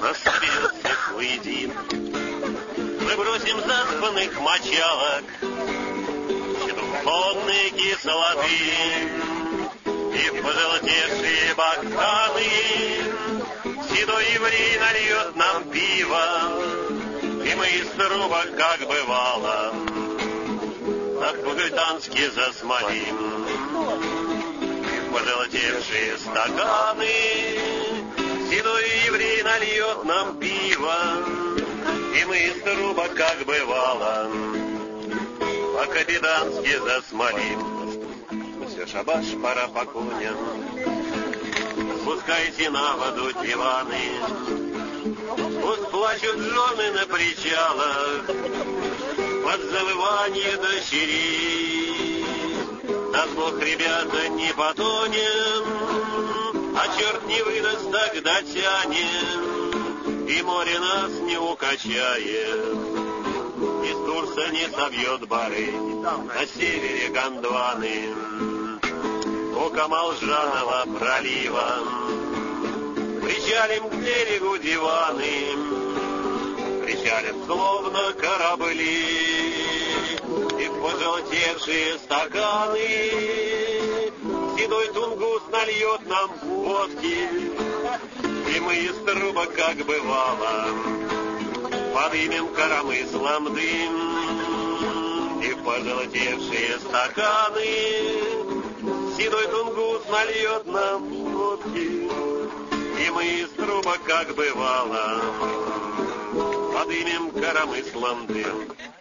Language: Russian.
Наступил светлый день. Мы бросим заспанных мочалок чедухонные кислоты и пожелтевшие бокалы. Седой еврей нальет нам пиво, и мы из трубок, как бывало, по-гальтански засмолим. И пожелтевшие стаканы седой еврей нальет нам пиво, и мы из трубок, как бывало, по-капитански засмолим. Все шабаш, пора по коням. Спускайте на воду диваны, пусть плачут жены на причалах под завывание дочерей. Нас Бог, ребята, не потонем, а черт не выдаст, тогда тянем, и море нас не укачает, из курса не собьет бары на севере Гондваны. У Камалжанова пролива причалим к берегу диваны, причалим словно корабли, и пожелтевшие стаканы седой тунгус нальет нам водки, и мы из трубок, как бывало, подымем коромыслом дым, и пожелтевшие стаканы седой тунгус нальет нам водки, и мы из трубок, как бывало, подымем коромыслом дым.